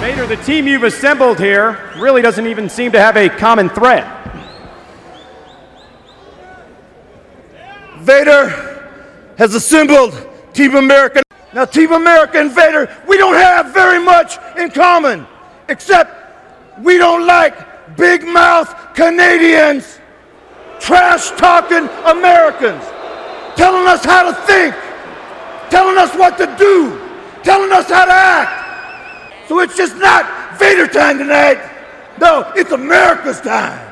Vader, the team you've assembled here really doesn't even seem to have a common thread. Vader has assembled Team America. Now, Team America and Vader, we don't have very much in common, except we don't like big mouth Canadians, trash talking Americans, telling us how to think, telling us what to do, telling us how to act. So it's just not Vader time tonight. No, it's America's time.